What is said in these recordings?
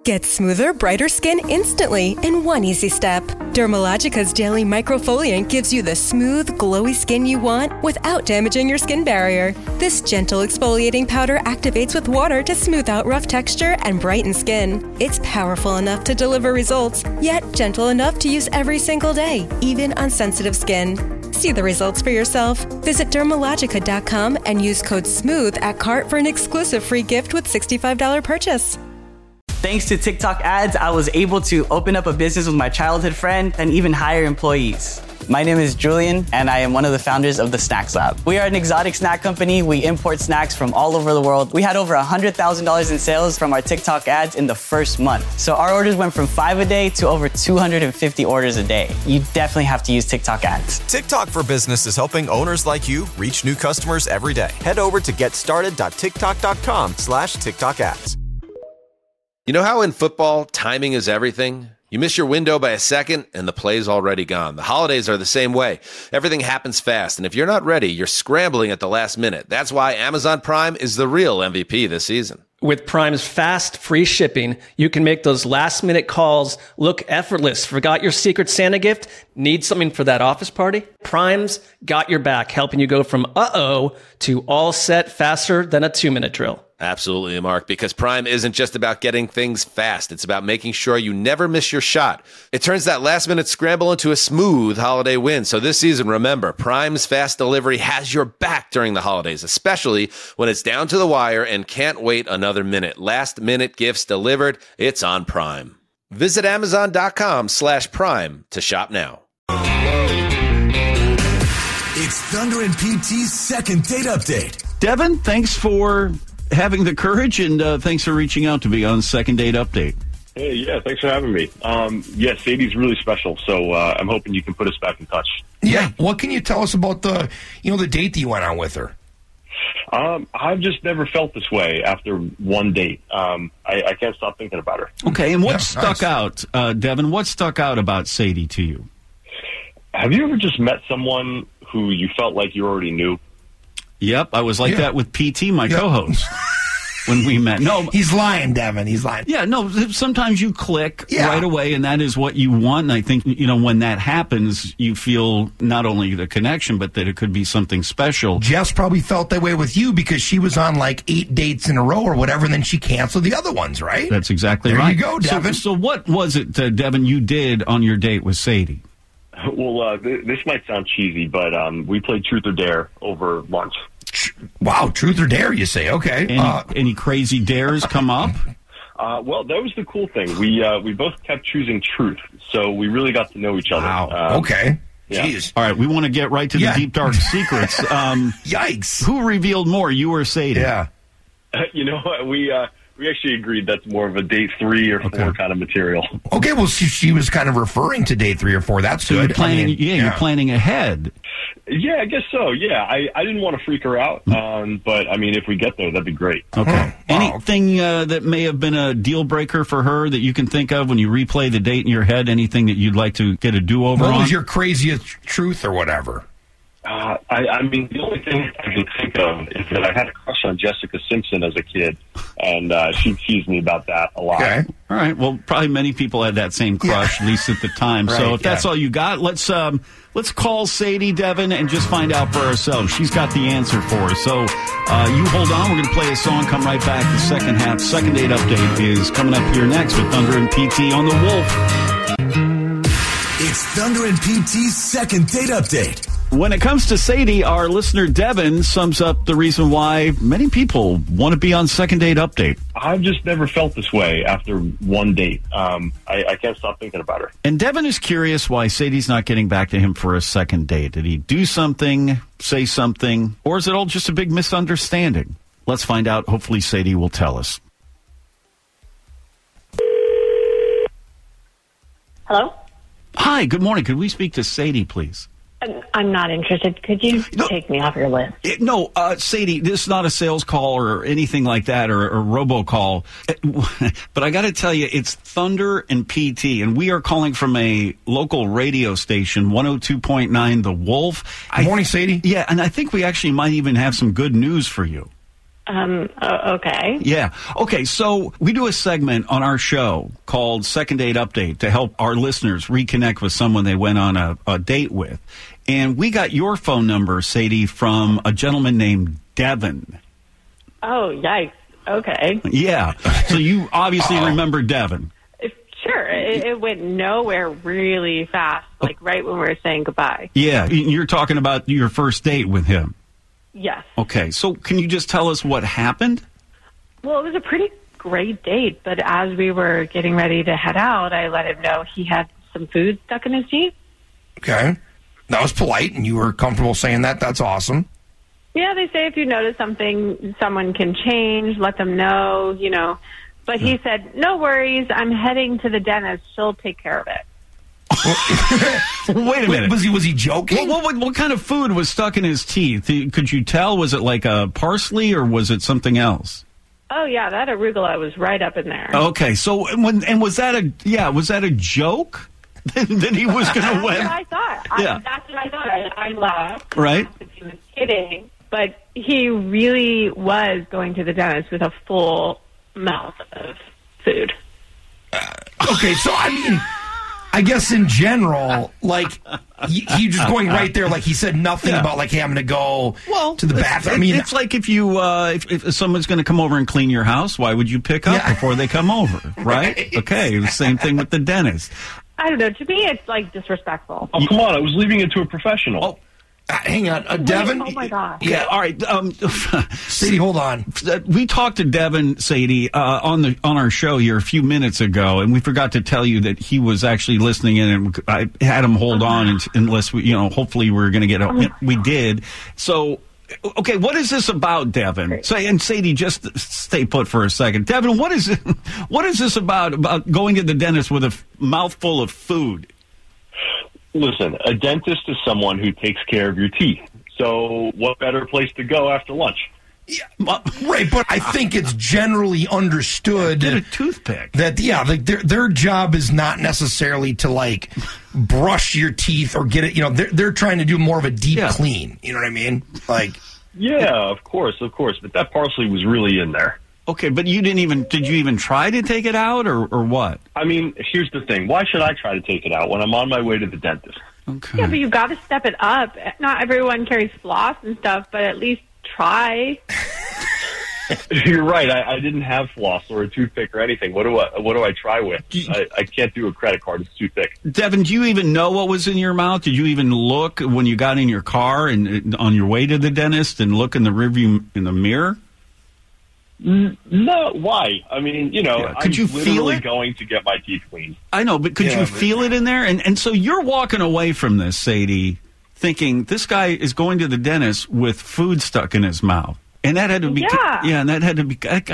Get smoother, brighter skin instantly in one easy step. Dermalogica's daily microfoliant gives you the smooth, glowy skin you want without damaging your skin barrier. This gentle exfoliating powder activates with water to smooth out rough texture and brighten skin. It's powerful enough to deliver results, yet gentle enough to use every single day, even on sensitive skin. See the results for yourself. Visit Dermalogica.com and use code SMOOTH at cart for an exclusive free gift with $65 purchase. Thanks to TikTok ads, I was able to open up a business with my childhood friend and even hire employees. My name is Julian, and I am one of the founders of the Snacks Lab. We are an exotic snack company. We import snacks from all over the world. We had over $100,000 in sales from our TikTok ads in the first month. So our orders went from 5 a day to over 250 orders a day. You definitely have to use TikTok ads. TikTok for Business is helping owners like you reach new customers every day. Head over to getstarted.tiktok.com/TikTok ads. You know how in football, timing is everything? You miss your window by a second, and the play's already gone. The holidays are the same way. Everything happens fast, and if you're not ready, you're scrambling at the last minute. That's why Amazon Prime is the real MVP this season. With Prime's fast, free shipping, you can make those last-minute calls look effortless. Forgot your Secret Santa gift? Need something for that office party? Prime's got your back, helping you go from uh-oh to all set faster than a 2-minute drill. Absolutely, Mark, because Prime isn't just about getting things fast. It's about making sure you never miss your shot. It turns that last-minute scramble into a smooth holiday win. So this season, remember, Prime's fast delivery has your back during the holidays, especially when it's down to the wire and can't wait another minute. Last-minute gifts delivered. It's on Prime. Visit Amazon.com/Prime to shop now. It's Thunder and PT's second date update. Devin, thanks for having the courage, and thanks for reaching out to be on Second Date Update. Hey, yeah, thanks for having me. Yeah, Sadie's really special, so I'm hoping you can put us back in touch. Yeah, what can you tell us about the date that you went on with her? I've just never felt this way after one date. I can't stop thinking about her. Okay, and what stuck out, Devin, what stuck out about Sadie to you? Have you ever just met someone who you felt like you already knew? Yep, I was like that with PT, my co-host, when we met. No, he's lying, Devin. He's lying. Yeah, no, sometimes you click right away, and that is what you want. And I think, when that happens, you feel not only the connection, but that it could be something special. Jess probably felt that way with you because she was on like 8 dates in a row or whatever, and then she canceled the other ones, right? That's exactly right. There you go, Devin. So what was it, Devin, you did on your date with Sadie? Well, this might sound cheesy, but we played Truth or Dare over lunch. Wow, Truth or Dare, you say? Okay. Any crazy dares come up? Well, that was the cool thing. We both kept choosing truth, so we really got to know each other. Wow. Okay. Yeah. Jeez. All right, we want to get right to the deep, dark secrets. Yikes. Who revealed more, you or Sadie? Yeah. You know what? We actually agreed that's more of a date 3 or 4 kind of material. Okay, well, she was kind of referring to date 3 or 4. That's so good. You're planning, you're planning ahead. Yeah, I guess so. Yeah, I didn't want to freak her out, but I mean, if we get there, that'd be great. Okay. Anything that may have been a deal breaker for her that you can think of when you replay the date in your head? Anything that you'd like to get a do-over on? What was your craziest truth or whatever? I mean, the only thing I can think of is that I had a crush on Jessica Simpson as a kid, and she teased me about that a lot. Okay. All right. Well, probably many people had that same crush, at least at the time. Right, so if that's all you got, let's call Sadie, Devin, and just find out for ourselves. She's got the answer for us. So you hold on. We're going to play a song, come right back. The second half, Second Date Update is coming up here next with Thunder and PT on The Wolf. It's Thunder and PT's Second Date Update. When it comes to Sadie, our listener Devin sums up the reason why many people want to be on Second Date Update. I've just never felt this way after one date. I can't stop thinking about her. And Devin is curious why Sadie's not getting back to him for a second date. Did he do something, say something, or is it all just a big misunderstanding? Let's find out. Hopefully Sadie will tell us. Hello? Hi, good morning. Could we speak to Sadie, please? I'm not interested. Could you take me off your list? No, Sadie, this is not a sales call or anything like that or a robocall. But I got to tell you, it's Thunder and PT, and we are calling from a local radio station, 102.9 The Wolf. Good morning, Sadie. Yeah, and I think we actually might even have some good news for you. Okay. Yeah. Okay, so we do a segment on our show called Second Date Update to help our listeners reconnect with someone they went on a date with. And we got your phone number, Sadie, from a gentleman named Devin. Oh, yikes. Okay. Yeah. So you obviously remember Devin. Sure. It went nowhere really fast, like right when we were saying goodbye. Yeah. You're talking about your first date with him. Yes. Okay. So can you just tell us what happened? Well, it was a pretty great date, but as we were getting ready to head out, I let him know he had some food stuck in his teeth. Okay. That was polite, and you were comfortable saying that. That's awesome. Yeah, they say if you notice something, someone can change, let them know, you know. But he said, no worries, I'm heading to the dentist. She'll take care of it. Wait a minute. Was he joking? What kind of food was stuck in his teeth? Could you tell? Was it like a parsley or was it something else? Oh, yeah, that arugula was right up in there. Okay, so was that a joke? that he was going to win? That's what I thought. That's what I thought. I laughed. Right. He was kidding. But he really was going to the dentist with a full mouth of food. Okay, so I mean, I guess in general, like, he just going right there, like he said nothing about, like, having to go to the bathroom. I mean, it's like if you if someone's going to come over and clean your house, why would you pick up before they come over, right? Okay, the same thing with the dentist. I don't know. To me, it's, like, disrespectful. Oh, come on. I was leaving it to a professional. Oh. Hang on, Devin. Oh, my God. Yeah, all right. Sadie, hold on. We talked to Devin, Sadie, on our show here a few minutes ago, and we forgot to tell you that he was actually listening in, and I had him hold on unless we, hopefully we're going to get. We did. So, okay, what is this about, Devin? And Sadie, just stay put for a second. Devin, what is this about going to the dentist with a mouthful of food? Listen, a dentist is someone who takes care of your teeth. So what better place to go after lunch? Yeah, right, but I think it's generally understood Get a toothpick. That like their job is not necessarily to, like, brush your teeth or get it. They're trying to do more of a deep clean. You know what I mean? Like, yeah, of course. But that parsley was really in there. Okay, but did you even try to take it out or what? I mean, here's the thing. Why should I try to take it out when I'm on my way to the dentist? Okay. Yeah, but you've got to step it up. Not everyone carries floss and stuff, but at least try. You're right. I didn't have floss or a toothpick or anything. What do I try with? I can't do a credit card. It's too thick. Devin, do you even know what was in your mouth? Did you even look when you got in your car and on your way to the dentist and look in the rearview in the mirror? No, why? I mean, Could you feel it? Going to get my teeth cleaned. I know, but could you feel it in there? And so you're walking away from this, Sadie, thinking this guy is going to the dentist with food stuck in his mouth. And that had to be, and that had to be,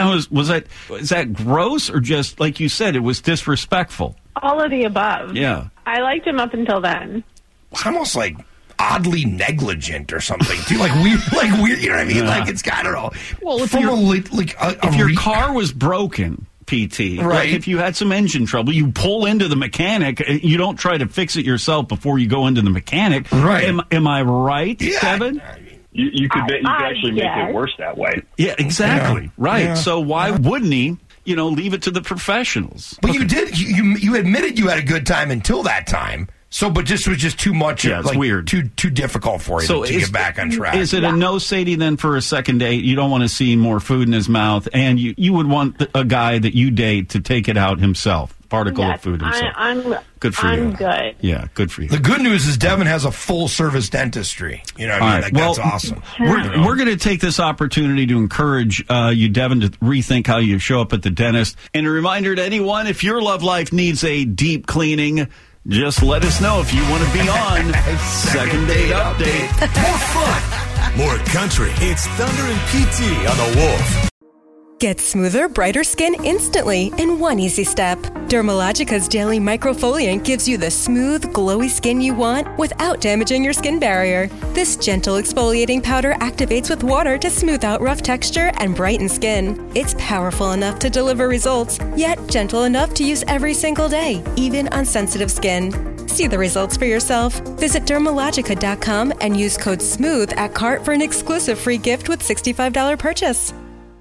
is that gross or just, like you said, it was disrespectful? All of the above. Yeah. I liked him up until then. It's almost like oddly negligent or something, too. Like weird, you know what I mean? Yeah. Like, it's, I don't know. Well, if your car was broken, PT, right? Like if you had some engine trouble, you pull into the mechanic. You don't try to fix it yourself before you go into the mechanic. Right. Am I right, Kevin? You could actually make it worse that way. Yeah, exactly. Yeah. Right. Yeah. So why wouldn't he, leave it to the professionals? But you did. You admitted you had a good time until that time. So, but this was just too much. Yeah, it's weird. Too difficult for you to get back on track. Is it a no, Sadie, then, for a second date? You don't want to see more food in his mouth, and you would want a guy that you date to take it out himself, particle of food himself. Good for you. I'm good. Yeah, good for you. The good news is Devin has a full-service dentistry. You know what I mean? Right. That's awesome. We're going to take this opportunity to encourage you, Devin, to rethink how you show up at the dentist. And a reminder to anyone, if your love life needs a deep cleaning, just let us know if you want to be on Second Date Update. More fun, more country. It's Thunder and PT on the Wolf. Get smoother, brighter skin instantly in one easy step. Dermalogica's Daily Microfoliant gives you the smooth, glowy skin you want without damaging your skin barrier. This gentle exfoliating powder activates with water to smooth out rough texture and brighten skin. It's powerful enough to deliver results, yet gentle enough to use every single day, even on sensitive skin. See the results for yourself. Visit Dermalogica.com and use code SMOOTH at cart for an exclusive free gift with $65 purchase.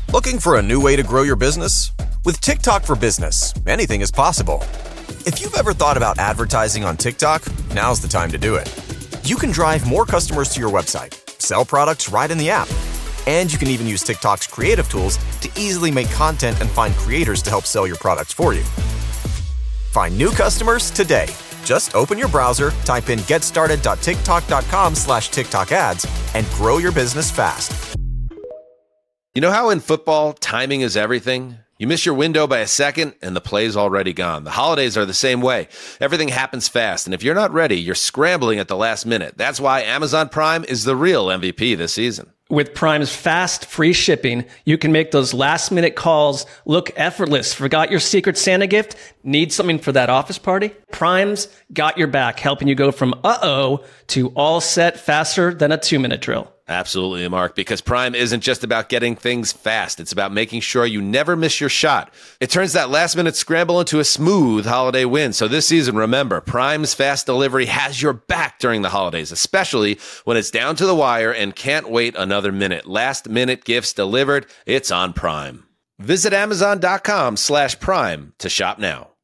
Looking for a new way to grow your business? With TikTok for Business, anything is possible. If you've ever thought about advertising on TikTok, now's the time to do it. You can drive more customers to your website, sell products right in the app, and you can even use TikTok's creative tools to easily make content and find creators to help sell your products for you. Find new customers today. Just open your browser, type in getstarted.tiktok.com/TikTok ads, and grow your business fast. You know how in football, timing is everything? You miss your window by a second, and the play's already gone. The holidays are the same way. Everything happens fast, and if you're not ready, you're scrambling at the last minute. That's why Amazon Prime is the real MVP this season. With Prime's fast, free shipping, you can make those last-minute calls look effortless. Forgot your Secret Santa gift? Need something for that office party? Prime's got your back, helping you go from uh-oh to all set faster than a 2-minute drill. Absolutely, Mark, because Prime isn't just about getting things fast. It's about making sure you never miss your shot. It turns that last-minute scramble into a smooth holiday win. So this season, remember, Prime's fast delivery has your back during the holidays, especially when it's down to the wire and can't wait another minute. Last-minute gifts delivered. It's on Prime. Visit Amazon.com/Prime to shop now.